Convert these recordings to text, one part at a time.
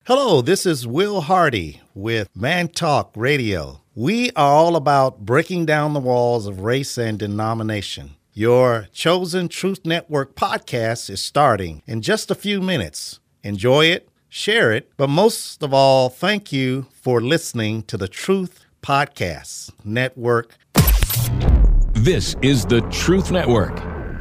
Hello, this is Will Hardy with Man Talk Radio. We are all about breaking down the walls of race and denomination. Your Chosen Truth Network podcast is starting in just a few minutes. Enjoy it, share it, but most of all, thank you for listening to the Truth Podcast Network. This is the Truth Network.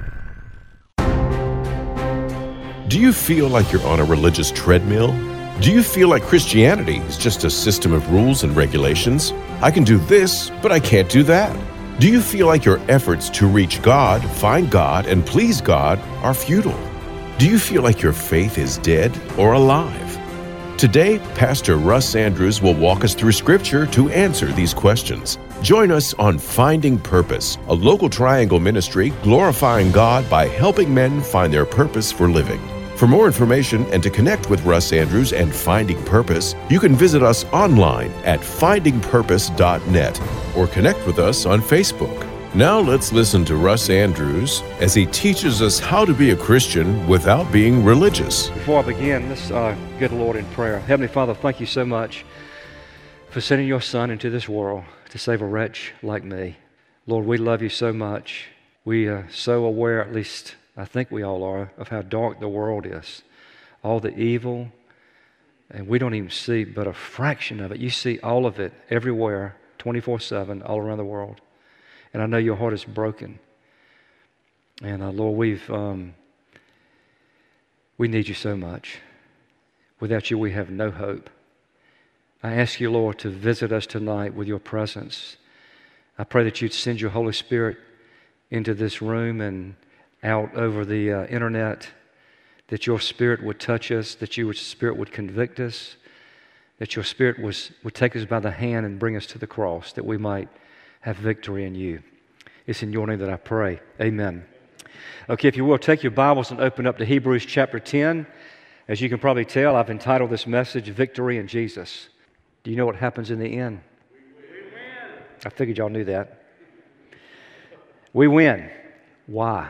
Do you feel like you're on a religious treadmill? Do you feel like Christianity is just a system of rules and regulations? I can do this, but I can't do that. Do you feel like your efforts to reach God, find God, and please God are futile? Do you feel like your faith is dead or alive? Today, Pastor Russ Andrews will walk us through Scripture to answer these questions. Join us on Finding Purpose, a local Triangle ministry glorifying God by helping men find their purpose for living. For more information and to connect with Russ Andrews and Finding Purpose, you can visit us online at findingpurpose.net or connect with us on Facebook. Now let's listen to Russ Andrews as he teaches us how to be a Christian without being religious. Before I begin, let's go to the Lord in prayer. Heavenly Father, thank you so much for sending your Son into this world to save a wretch like me. Lord, we love you so much. We are so aware, at least I think we all are, of how dark the world is. All the evil, and we don't even see but a fraction of it. You see all of it everywhere, 24/7, all around the world. And I know your heart is broken. And Lord, we need you so much. Without you, we have no hope. I ask you, Lord, to visit us tonight with your presence. I pray that you'd send your Holy Spirit into this room and out over the internet, that your Spirit would touch us, that your Spirit would convict us, that your Spirit would take us by the hand and bring us to the cross, that we might have victory in you. It's in your name that I pray. Amen. Okay, if you will, take your Bibles and open up to Hebrews chapter 10. As you can probably tell, I've entitled this message, Victory in Jesus. Do you know what happens in the end? We win. I figured y'all knew that. We win. Why?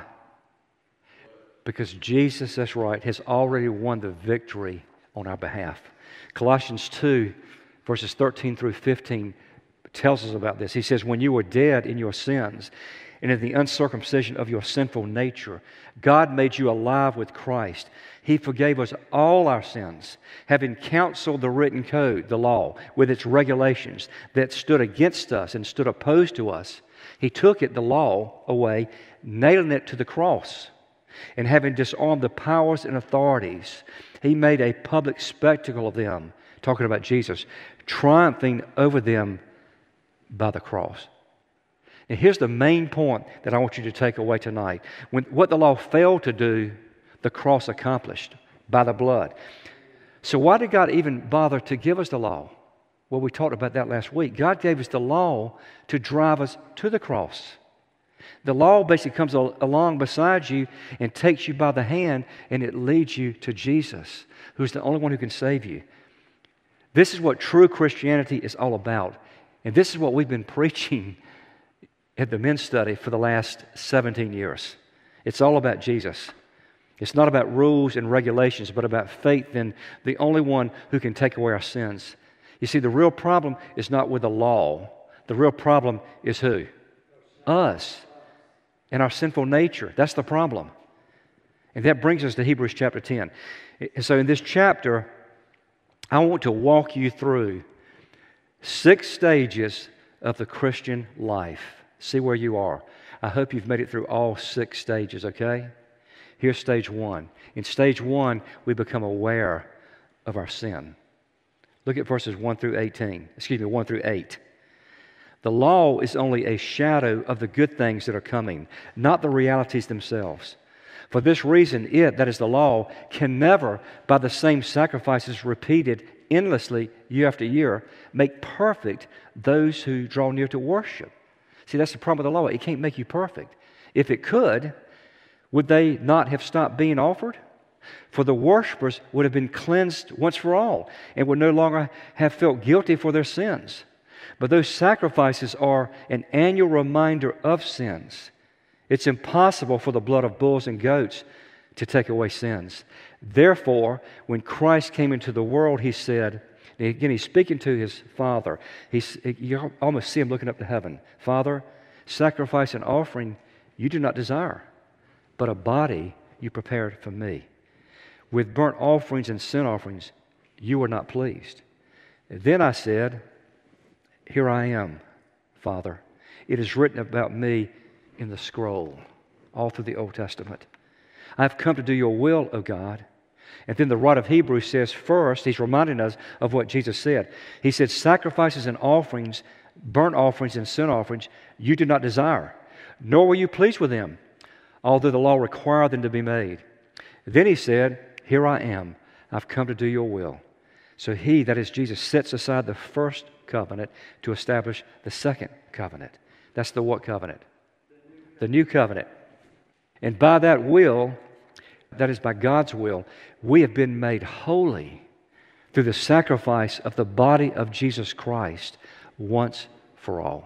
Because Jesus, that's right, has already won the victory on our behalf. Colossians 2, verses 13 through 15 tells us about this. He says, when you were dead in your sins and in the uncircumcision of your sinful nature, God made you alive with Christ. He forgave us all our sins, having counseled the written code, the law, with its regulations that stood against us and stood opposed to us. He took it, the law, away, nailing it to the cross. And having disarmed the powers and authorities, he made a public spectacle of them, talking about Jesus, triumphing over them by the cross. And here's the main point that I want you to take away tonight. What the law failed to do, the cross accomplished by the blood. So why did God even bother to give us the law? Well, we talked about that last week. God gave us the law to drive us to the cross. The law basically comes along beside you and takes you by the hand, and it leads you to Jesus, who's the only one who can save you. This is what true Christianity is all about. And this is what we've been preaching at the men's study for the last 17 years. It's all about Jesus. It's not about rules and regulations, but about faith in the only one who can take away our sins. You see, the real problem is not with the law. The real problem is who? Us. And our sinful nature. That's the problem. And that brings us to Hebrews chapter 10. And so in this chapter, I want to walk you through 6 stages of the Christian life. See where you are. I hope you've made it through all 6 stages, okay? Here's stage 1. In stage 1, we become aware of our sin. Look at verses 1 through 8. The law is only a shadow of the good things that are coming, not the realities themselves. For this reason, it, that is the law, can never, by the same sacrifices repeated endlessly year after year, make perfect those who draw near to worship. See, that's the problem with the law. It can't make you perfect. If it could, would they not have stopped being offered? For the worshipers would have been cleansed once for all and would no longer have felt guilty for their sins. But those sacrifices are an annual reminder of sins. It's impossible for the blood of bulls and goats to take away sins. Therefore, when Christ came into the world, he said, and again, he's speaking to his Father. You almost see him looking up to heaven. Father, sacrifice and offering you do not desire, but a body you prepared for me. With burnt offerings and sin offerings you were not pleased. Then I said, here I am, Father. It is written about me in the scroll, all through the Old Testament. I have come to do your will, O God. And then the writer of Hebrews says first, he's reminding us of what Jesus said. He said, sacrifices and offerings, burnt offerings and sin offerings, you did not desire, nor were you pleased with them, although the law required them to be made. Then he said, here I am, I've come to do your will. So he, that is Jesus, sets aside the first covenant to establish the second covenant. That's the what covenant? The new covenant. And by that will, that is by God's will, we have been made holy through the sacrifice of the body of Jesus Christ once for all.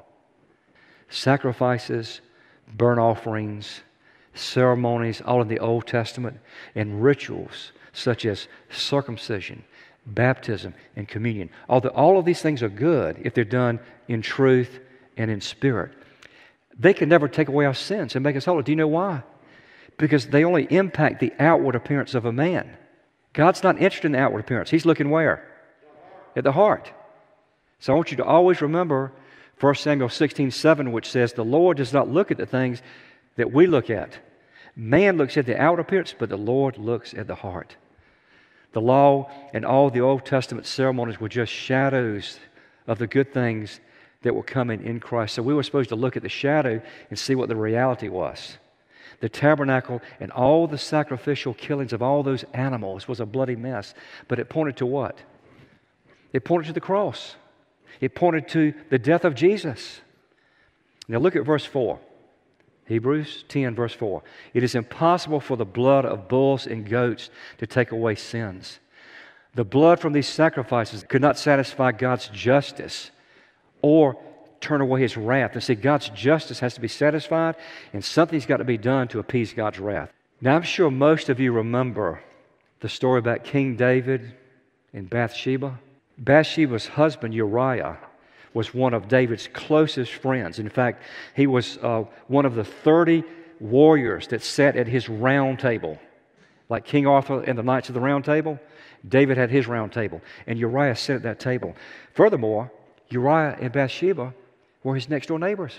Sacrifices, burnt offerings, ceremonies, all in the Old Testament, and rituals such as circumcision, baptism, and communion. Although all of these things are good if they're done in truth and in spirit, they can never take away our sins and make us holy. Do you know why? Because they only impact the outward appearance of a man. God's not interested in the outward appearance. He's looking where? At the heart. So I want you to always remember 1 Samuel 16:7, which says, the Lord does not look at the things that we look at. Man looks at the outward appearance, but the Lord looks at the heart. The law and all the Old Testament ceremonies were just shadows of the good things that were coming in Christ. So we were supposed to look at the shadow and see what the reality was. The tabernacle and all the sacrificial killings of all those animals was a bloody mess. But it pointed to what? It pointed to the cross. It pointed to the death of Jesus. Now look at verse 4. Hebrews 10, verse 4. It is impossible for the blood of bulls and goats to take away sins. The blood from these sacrifices could not satisfy God's justice or turn away His wrath. And see, God's justice has to be satisfied, and something's got to be done to appease God's wrath. Now, I'm sure most of you remember the story about King David and Bathsheba. Bathsheba's husband, Uriah, was one of David's closest friends. In fact, he was one of the 30 warriors that sat at his round table. Like King Arthur and the Knights of the Round Table, David had his round table, and Uriah sat at that table. Furthermore, Uriah and Bathsheba were his next-door neighbors.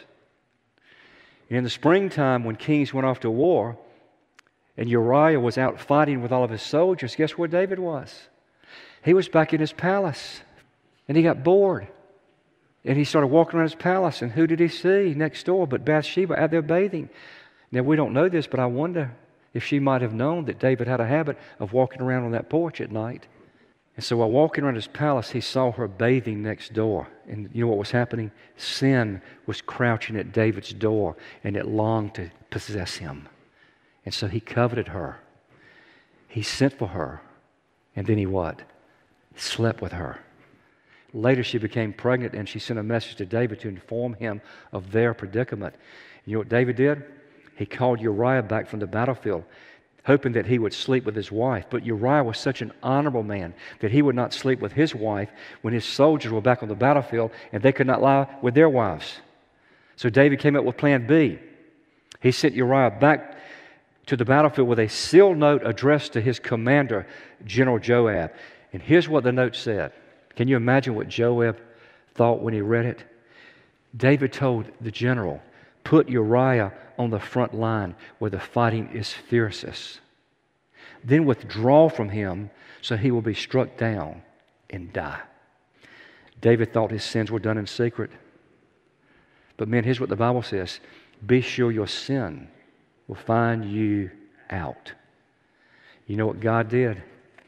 In the springtime, when kings went off to war, and Uriah was out fighting with all of his soldiers, guess where David was? He was back in his palace, and he got bored. And he started walking around his palace, and who did he see next door but Bathsheba out there bathing? Now, we don't know this, but I wonder if she might have known that David had a habit of walking around on that porch at night. And so while walking around his palace, he saw her bathing next door. And you know what was happening? Sin was crouching at David's door, and it longed to possess him. And so he coveted her. He sent for her. And then he what? Slept with her. Later she became pregnant, and she sent a message to David to inform him of their predicament. You know what David did? He called Uriah back from the battlefield, hoping that he would sleep with his wife. But Uriah was such an honorable man that he would not sleep with his wife when his soldiers were back on the battlefield and they could not lie with their wives. So David came up with plan B. He sent Uriah back to the battlefield with a sealed note addressed to his commander, General Joab. And here's what the note said. Can you imagine what Joab thought when he read it? David told the general, put Uriah on the front line where the fighting is fiercest. Then withdraw from him so he will be struck down and die. David thought his sins were done in secret. But man, here's what the Bible says. Be sure your sin will find you out. You know what God did?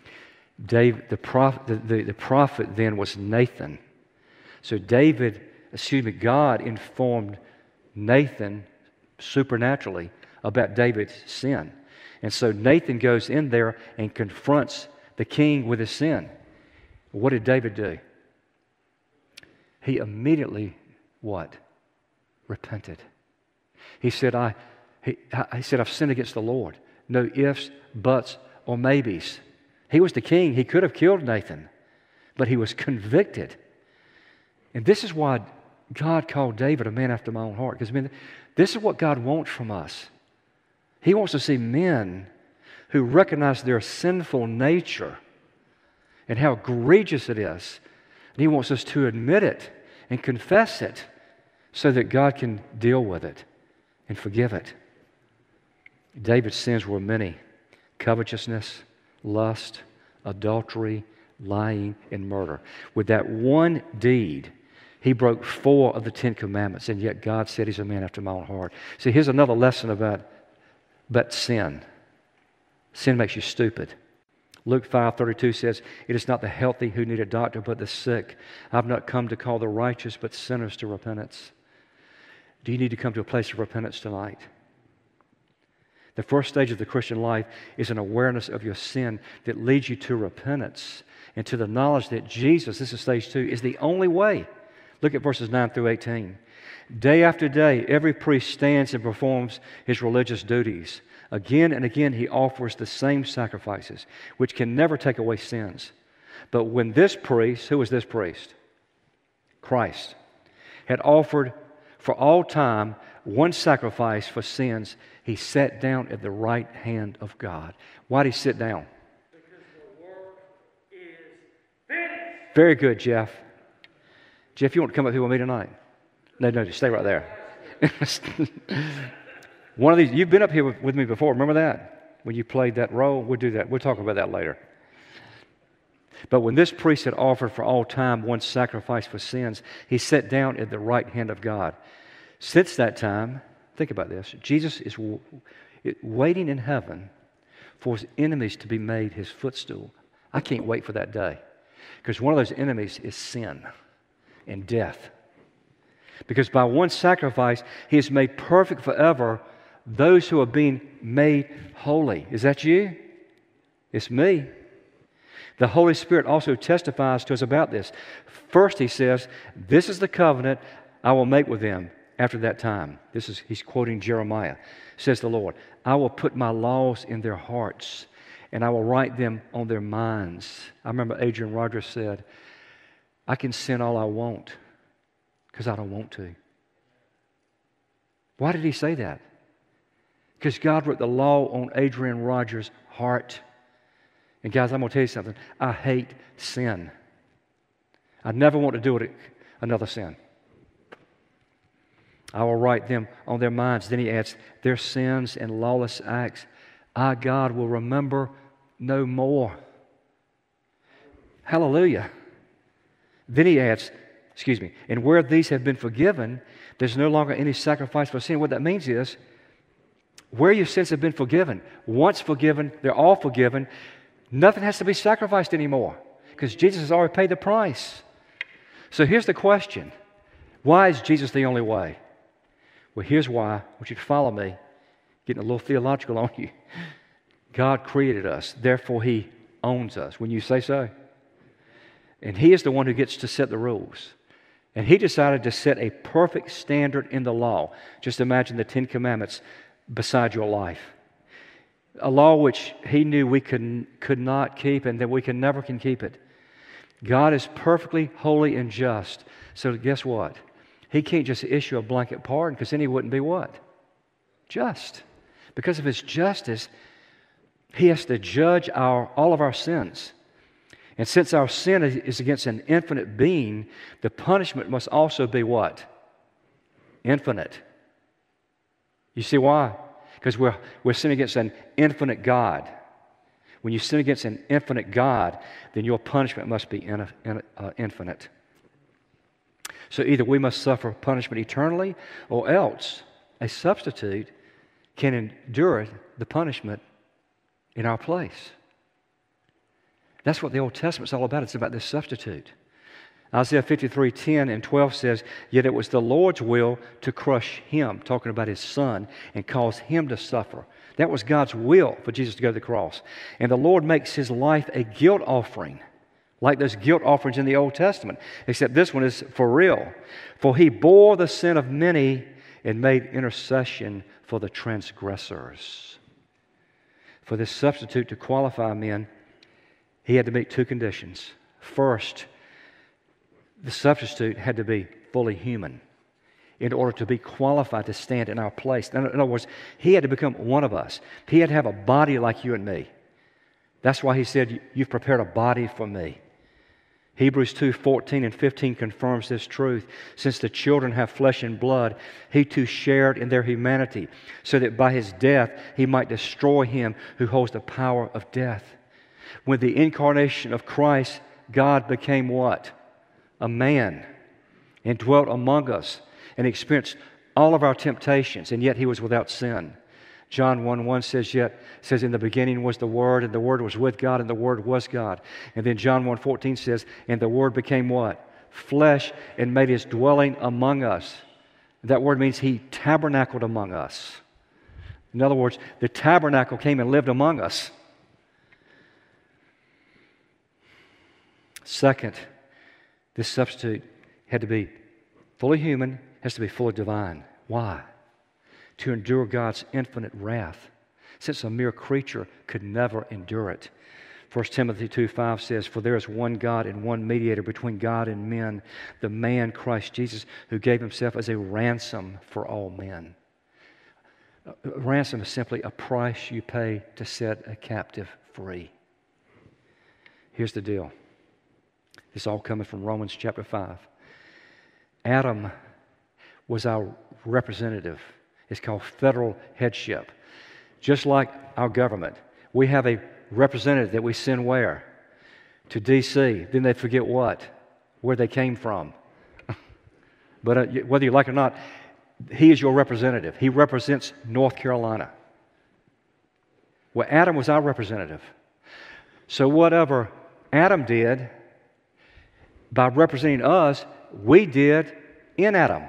The prophet then was Nathan. So God informed Nathan supernaturally about David's sin. And so Nathan goes in there and confronts the king with his sin. What did David do? He immediately what? Repented. He said, I've sinned against the Lord. No ifs, buts, or maybes. He was the king. He could have killed Nathan, but he was convicted. And this is why God called David a man after my own heart. Because, this is what God wants from us. He wants to see men who recognize their sinful nature and how egregious it is. And He wants us to admit it and confess it so that God can deal with it and forgive it. David's sins were many: covetousness, lust, adultery, lying, and murder. With that one deed, he broke 4 of the 10 commandments, and yet God said he's a man after my own heart. See, here's another lesson about sin. Sin makes you stupid. Luke 5:32 says, "It is not the healthy who need a doctor, but the sick. I've not come to call the righteous, but sinners to repentance." Do you need to come to a place of repentance tonight? The first stage of the Christian life is an awareness of your sin that leads you to repentance and to the knowledge that Jesus, this is stage 2, is the only way. Look at verses 9 through 18. Day after day, every priest stands and performs his religious duties. Again and again, he offers the same sacrifices, which can never take away sins. But when this priest, who was this priest? Christ, had offered for all time one sacrifice for sins, he sat down at the right hand of God. Why did he sit down? Because the work is finished. Very good, Jeff. Jeff, you want to come up here with me tonight? No, just stay right there. One of these, you've been up here with me before, remember that? When you played that role? We'll do that. We'll talk about that later. But when this priest had offered for all time one sacrifice for sins, he sat down at the right hand of God. Since that time, think about this, Jesus is waiting in heaven for his enemies to be made his footstool. I can't wait for that day, because one of those enemies is sin and death. Because by one sacrifice, he has made perfect forever those who are being made holy. Is that you? It's me. The Holy Spirit also testifies to us about this. First, he says, "This is the covenant I will make with them after that time." He's quoting Jeremiah. Says the Lord, "I will put my laws in their hearts, and I will write them on their minds." I remember Adrian Rogers said, "I can sin all I want because I don't want to." Why did he say that? Because God wrote the law on Adrian Rogers' heart. And guys, I'm going to tell you something. I hate sin. I never want to do it another sin. I will write them on their minds. Then he adds, their sins and lawless acts, I, God, will remember no more. Hallelujah. Then he adds, and where these have been forgiven, there's no longer any sacrifice for sin. What that means is, where your sins have been forgiven, once forgiven, they're all forgiven. Nothing has to be sacrificed anymore because Jesus has already paid the price. So here's the question. Why is Jesus the only way? Well, here's why. I want you to follow me. Getting a little theological on you. God created us. Therefore, He owns us. When you say so. And He is the one who gets to set the rules. And He decided to set a perfect standard in the law. Just imagine the 10 Commandments beside your life. A law which He knew we could not keep and that we never can keep it. God is perfectly holy and just. So guess what? He can't just issue a blanket pardon because then He wouldn't be what? Just. Because of His justice, He has to judge all of our sins. And since our sin is against an infinite being, the punishment must also be what? Infinite. You see why? Because we're sinning against an infinite God. When you sin against an infinite God, then your punishment must be infinite. So either we must suffer punishment eternally, or else a substitute can endure the punishment in our place. That's what the Old Testament's all about. It's about this substitute. Isaiah 53:10 and 12 says, yet it was the Lord's will to crush Him, talking about His Son, and cause Him to suffer. That was God's will for Jesus to go to the cross. And the Lord makes His life a guilt offering, like those guilt offerings in the Old Testament, except this one is for real. For He bore the sin of many and made intercession for the transgressors. For this substitute to qualify men, he had to meet two conditions. First, the substitute had to be fully human in order to be qualified to stand in our place. In other words, he had to become one of us. He had to have a body like you and me. That's why he said, you've prepared a body for me. Hebrews 2:14 and 15 confirms this truth. Since the children have flesh and blood, he too shared in their humanity, so that by his death he might destroy him who holds the power of death. With the incarnation of Christ, God became what? A man, and dwelt among us, and experienced all of our temptations, and yet he was without sin. John 1:1 says, in the beginning was the Word, and the Word was with God, and the Word was God. And then John 1:14 says, and the Word became what? Flesh, and made his dwelling among us. That word means he tabernacled among us. In other words, the tabernacle came and lived among us. Second, this substitute had to be fully human, has to be fully divine. Why? To endure God's infinite wrath, since a mere creature could never endure it. 1 Timothy 2:5 says, for there is one God and one mediator between God and men, the man Christ Jesus, who gave himself as a ransom for all men. A ransom is simply a price you pay to set a captive free. Here's the deal. It's all coming from Romans chapter 5. Adam was our representative. It's called federal headship. Just like our government, we have a representative that we send where? To D.C. Then they forget what? Where they came from. But whether you like it or not, he is your representative. He represents North Carolina. Well, Adam was our representative. So whatever Adam did, by representing us, we did in Adam.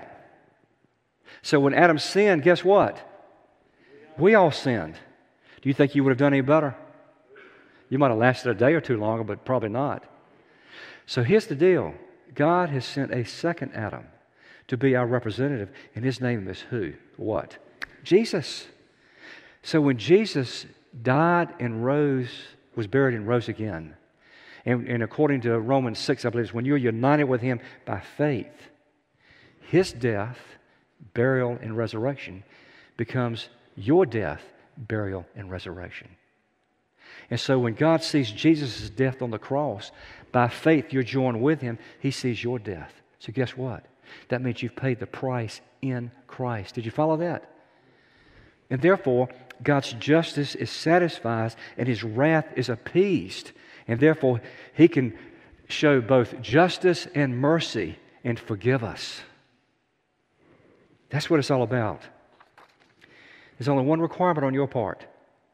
So when Adam sinned, guess what? We all sinned. Do you think you would have done any better? You might have lasted a day or two longer, but probably not. So here's the deal. God has sent a second Adam to be our representative, and his name is who? What? Jesus. So when Jesus died and rose, was buried and rose again, and according to Romans 6, I believe, it's when you're united with him by faith, his death, burial, and resurrection becomes your death, burial, and resurrection. And so when God sees Jesus' death on the cross, by faith you're joined with him, he sees your death. So guess what? That means you've paid the price in Christ. Did you follow that? And therefore, God's justice is satisfied and his wrath is appeased. And therefore, he can show both justice and mercy and forgive us. That's what it's all about. There's only one requirement on your part.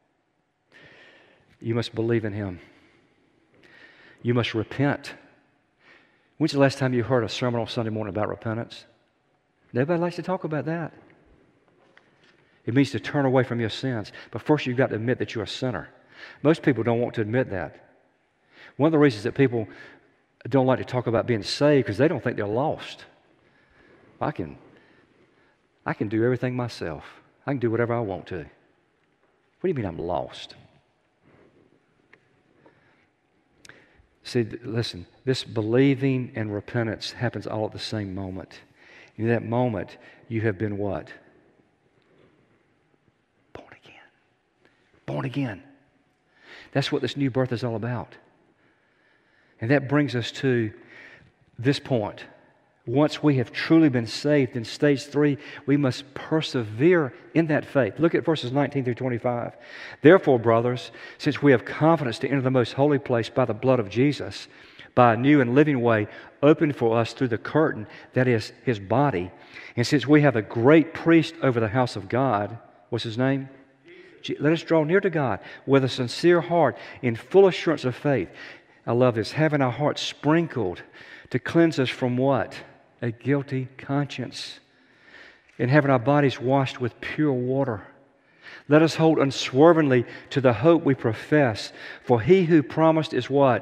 You must believe in him. You must repent. When's the last time you heard a sermon on Sunday morning about repentance? Nobody likes to talk about that. It means to turn away from your sins. But first you've got to admit that you're a sinner. Most people don't want to admit that. One of the reasons that people don't like to talk about being saved because they don't think they're lost. I can do everything myself. I can do whatever I want to. What do you mean I'm lost? See, listen, this believing and repentance happens all at the same moment. In that moment, you have been what? Born again. Born again. That's what this new birth is all about. And that brings us to this point. Once we have truly been saved, in stage 3, we must persevere in that faith. Look at verses 19 through 25. Therefore, brothers, since we have confidence to enter the most holy place by the blood of Jesus, by a new and living way opened for us through the curtain, that is his body, and since we have a great priest over the house of God, what's his name? Let us draw near to God with a sincere heart in full assurance of faith. I love this. Having our hearts sprinkled to cleanse us from what? A guilty conscience. And having our bodies washed with pure water. Let us hold unswervingly to the hope we profess. For he who promised is what?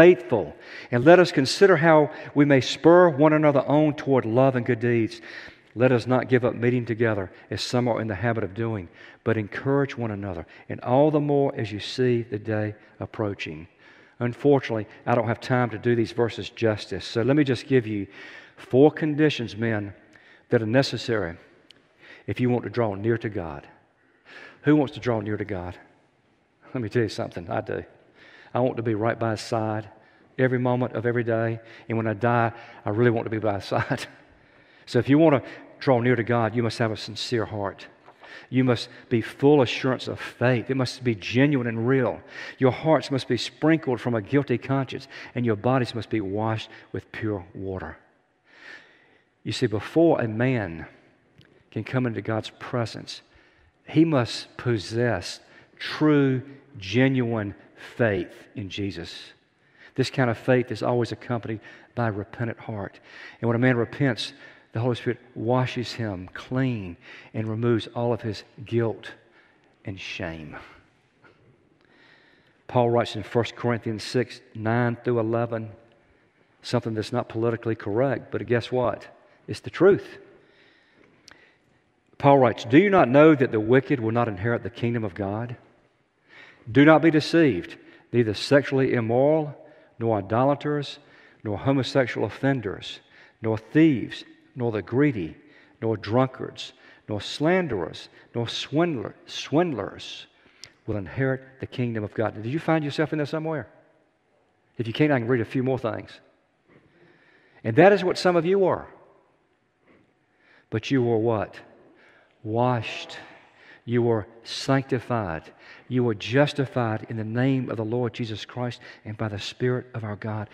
Faithful. And let us consider how we may spur one another on toward love and good deeds. Let us not give up meeting together, as some are in the habit of doing, but encourage one another, and all the more as you see the day approaching. Unfortunately, I don't have time to do these verses justice, so let me just give you 4 conditions, men, that are necessary if you want to draw near to God. Who wants to draw near to God? Let me tell you something, I do. I want to be right by His side every moment of every day, and when I die, I really want to be by His side. So if you want to draw near to God, you must have a sincere heart. You must be full assurance of faith. It must be genuine and real. Your hearts must be sprinkled from a guilty conscience, and your bodies must be washed with pure water. You see, before a man can come into God's presence, he must possess true, genuine faith in Jesus. This kind of faith is always accompanied by a repentant heart. And when a man repents, the Holy Spirit washes him clean and removes all of his guilt and shame. Paul writes in 1 Corinthians 6, 9 through 11, something that's not politically correct, but guess what? It's the truth. Paul writes, "Do you not know that the wicked will not inherit the kingdom of God? Do not be deceived, neither sexually immoral, nor idolaters, nor homosexual offenders, nor thieves, nor the greedy, nor drunkards, nor slanderers, nor swindlers will inherit the kingdom of God." Did you find yourself in there somewhere? If you can't, I can read a few more things. And that is what some of you were. But you were what? Washed. You were sanctified. You were justified in the name of the Lord Jesus Christ and by the Spirit of our God.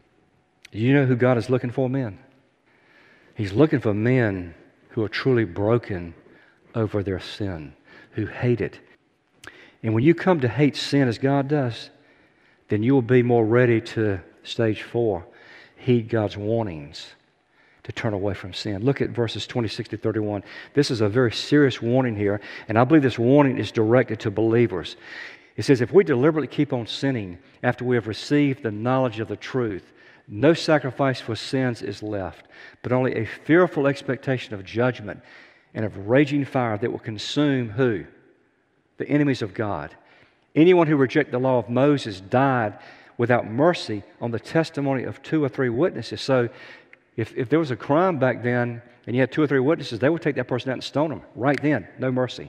You know who God is looking for, men? He's looking for men who are truly broken over their sin, who hate it. And when you come to hate sin as God does, then you will be more ready to, stage 4, heed God's warnings to turn away from sin. Look at verses 26 to 31. This is a very serious warning here, and I believe this warning is directed to believers. It says, if we deliberately keep on sinning after we have received the knowledge of the truth, no sacrifice for sins is left, but only a fearful expectation of judgment and of raging fire that will consume who? The enemies of God. Anyone who rejected the law of Moses died without mercy on the testimony of 2 or 3 witnesses. So if there was a crime back then and you had 2 or 3 witnesses, they would take that person out and stone them right then. No mercy.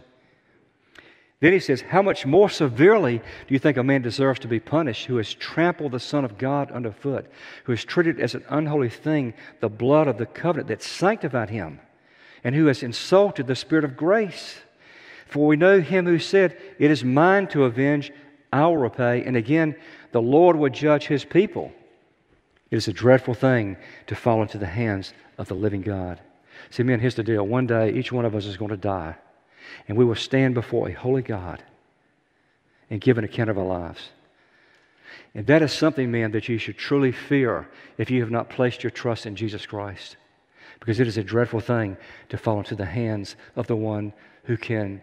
Then he says, how much more severely do you think a man deserves to be punished who has trampled the Son of God underfoot, who has treated as an unholy thing the blood of the covenant that sanctified him, and who has insulted the Spirit of grace? For we know him who said, it is mine to avenge, I will repay, and again, the Lord will judge his people. It is a dreadful thing to fall into the hands of the living God. See, men, here's the deal. One day, each one of us is going to die. And we will stand before a holy God and give an account of our lives. And that is something, man, that you should truly fear if you have not placed your trust in Jesus Christ. Because it is a dreadful thing to fall into the hands of the one who can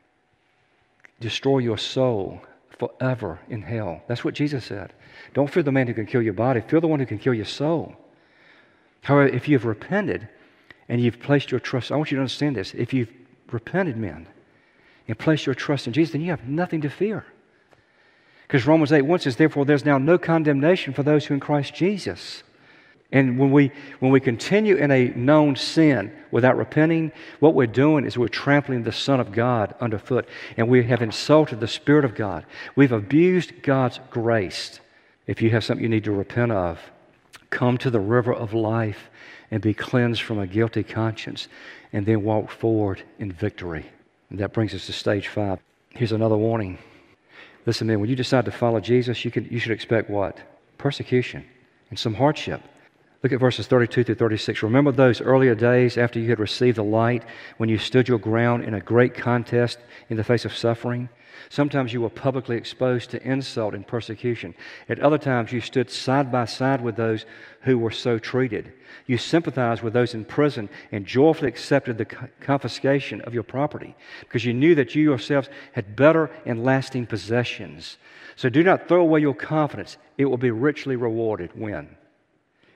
destroy your soul forever in hell. That's what Jesus said. Don't fear the man who can kill your body. Fear the one who can kill your soul. However, if you've repented and you've placed your trust, I want you to understand this. If you've repented, men, and placed your trust in Jesus, then you have nothing to fear. Because Romans 8:1 says, therefore, there's now no condemnation for those who are in Christ Jesus. And when we continue in a known sin without repenting, what we're doing is we're trampling the Son of God underfoot, and we have insulted the Spirit of God. We've abused God's grace. If you have something you need to repent of, come to the river of life and be cleansed from a guilty conscience, and then walk forward in victory. And that brings us to stage 5. Here's another warning. Listen, man, when you decide to follow Jesus, you should expect what? Persecution and some hardship. Look at verses 32 through 36. Remember those earlier days after you had received the light, when you stood your ground in a great contest in the face of suffering? Sometimes you were publicly exposed to insult and persecution. At other times you stood side by side with those who were so treated. You sympathized with those in prison and joyfully accepted the confiscation of your property because you knew that you yourselves had better and lasting possessions. So do not throw away your confidence. It will be richly rewarded. When?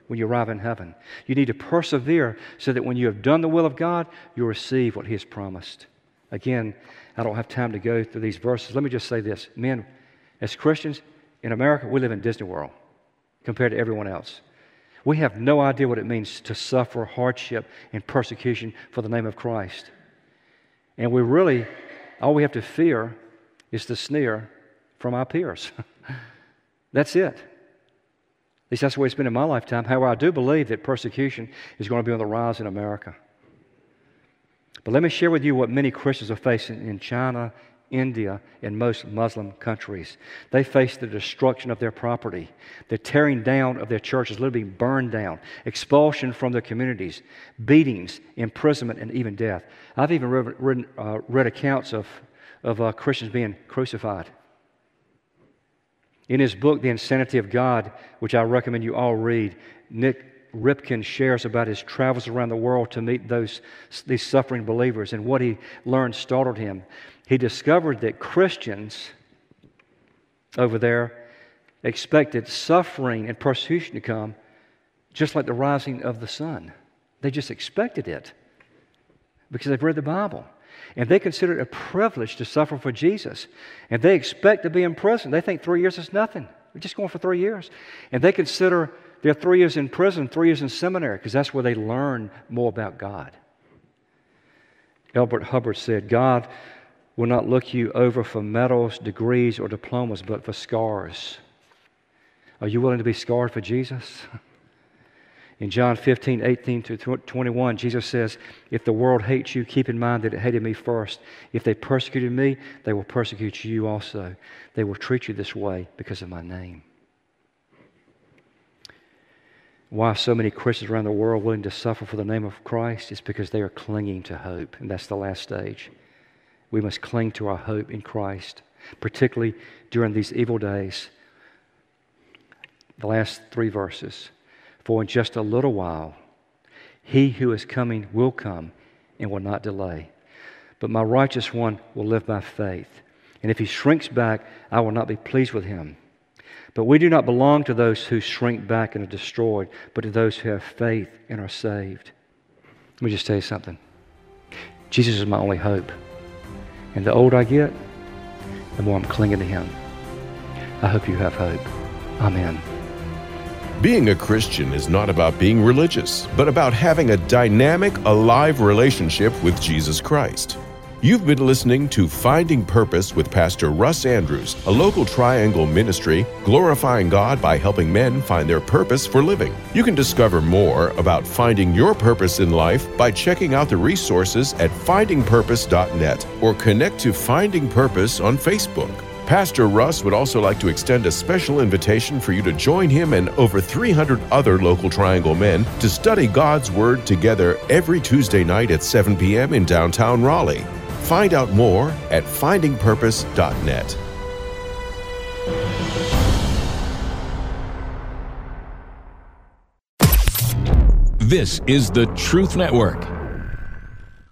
when you arrive in heaven. You need to persevere so that when you have done the will of God, you'll receive what He has promised. Again, I don't have time to go through these verses. Let me just say this. Men, as Christians in America, we live in Disney World compared to everyone else. We have no idea what it means to suffer hardship and persecution for the name of Christ. And all we have to fear is the sneer from our peers. That's it. At least that's the way it's been in my lifetime. However, I do believe that persecution is going to be on the rise in America. But let me share with you what many Christians are facing in China, India, and most Muslim countries. They face the destruction of their property, the tearing down of their churches, literally being burned down, expulsion from their communities, beatings, imprisonment, and even death. I've even read accounts of Christians being crucified. In his book, The Insanity of God, which I recommend you all read, Nick Ripken shares about his travels around the world to meet these suffering believers, and what he learned startled him. He discovered that Christians over there expected suffering and persecution to come just like the rising of the sun. They just expected it because they've read the Bible. And they consider it a privilege to suffer for Jesus. And they expect to be in prison. They think 3 years is nothing. We're just going for 3 years. And they consider their 3 years in prison, 3 years in seminary, because that's where they learn more about God. Elbert Hubbard said, God will not look you over for medals, degrees, or diplomas, but for scars. Are you willing to be scarred for Jesus? In John 15:18-21, Jesus says, if the world hates you, keep in mind that it hated me first. If they persecuted me, they will persecute you also. They will treat you this way because of my name. Why are so many Christians around the world willing to suffer for the name of Christ? It's because they are clinging to hope, and that's the last stage. We must cling to our hope in Christ, particularly during these evil days. The last 3 verses. For in just a little while, he who is coming will come and will not delay. But my righteous one will live by faith. And if he shrinks back, I will not be pleased with him. But we do not belong to those who shrink back and are destroyed, but to those who have faith and are saved. Let me just tell you something. Jesus is my only hope. And the older I get, the more I'm clinging to him. I hope you have hope. Amen. Being a Christian is not about being religious, but about having a dynamic, alive relationship with Jesus Christ. You've been listening to Finding Purpose with Pastor Russ Andrews, a local Triangle ministry glorifying God by helping men find their purpose for living. You can discover more about finding your purpose in life by checking out the resources at findingpurpose.net or connect to Finding Purpose on Facebook. Pastor Russ would also like to extend a special invitation for you to join him and over 300 other local Triangle men to study God's Word together every Tuesday night at 7 p.m. in downtown Raleigh. Find out more at findingpurpose.net. This is the Truth Network.